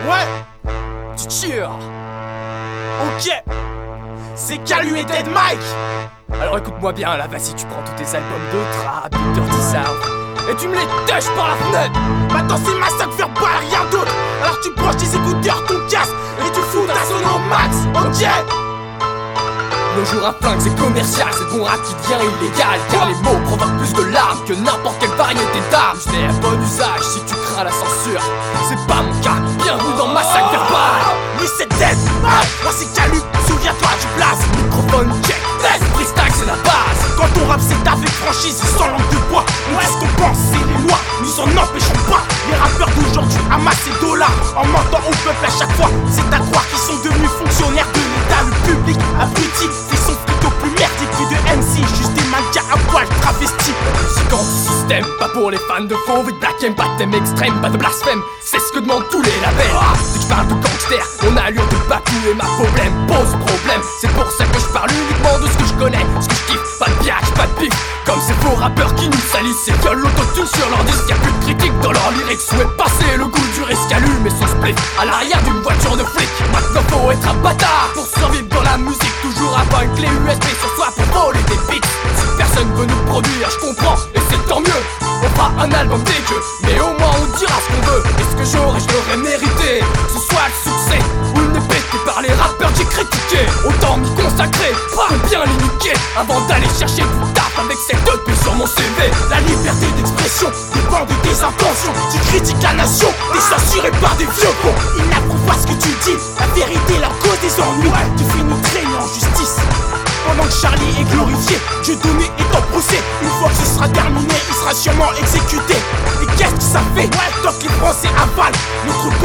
Ouais, tu tires. Ok, c'est Calu et Dead Mike. Alors écoute-moi bien là, vas-y, tu prends tous tes albums de trap, de Dirty South, et tu me les tèches par la fenêtre. Maintenant c'est massacre verbal, rien d'autre. Alors tu branches tes écouteurs, ton casque, et tu fous ta sono max. Ok. Le jour à flingue, c'est commercial, c'est bon rap qui devient illégal. Car les mots provoquent plus de larmes que n'importe quelle variété d'armes. Je n'ai un bon usage si tu crains la censure. C'est pas mon cas, bienvenue dans Massacre Verbal. Oui c'est Dead, moi c'est Calu, souviens-toi du place. Microphone check, test, freestyle c'est la base. Quand on rap c'est avec franchise, sans langue de bois. On dit ce qu'on pense, c'est les lois, nous en empêchons pas. Les rappeurs d'aujourd'hui amassent des dollars en mentant au peuple à chaque fois. C'est à croire qu'ils sont devenus fonctionnaires de l'État. Le public abruti, ils sont plutôt plus merdiques que de MC. Juste des mannequins à poil travestis. Musique anti-système, pas pour les fans de fauve et de black M. Pas de thème extrême, pas de blasphème, c'est ce que demandent tous les labels. Dès que je parle de gangster, on a allure de Bakou et ma problème pose problème. C'est pour ça que je parle uniquement de ce que je connais, ce que je kiffe, pas de biatch, pas de bif. Comme ces faux rappeurs qui nous salissent et violent l'autotune sur leur disque. Y'a plus de critique dans leurs lyrics, souhaitent passer le goût du risque allume et son split à l'arrière d'une voiture de flic. Maintenant faut être un bâtard pour survivre dans la musique. Toujours avoir une clé USB sur soi pour voler des beats. Si personne veut nous produire, je comprends et c'est tant mieux. On fera un album dégueu, mais au moins on dira ce qu'on veut. Et ce que j'aurais, je l'aurais mérité. Ce soit le succès ou une pété par les rappeurs que j'ai critiqués. Autant m'y consacrer, pas bien les niquer avant d'aller chercher du taf avec cette EP sur mon CV. La liberté d'expression dépend de tes intentions. Tu critiques la nation, t'es censuré par des vieux cons. Ils n'approuvent pas ce que tu dis, la vérité leur cause des ennuis. Tu finis traîné en justice pendant que Charlie est glorifié, Dieudonné est en procès. Une fois que ce sera terminé, il sera sûrement exécuté. Et qu'est-ce que ça fait? Tant que les Français avalent notre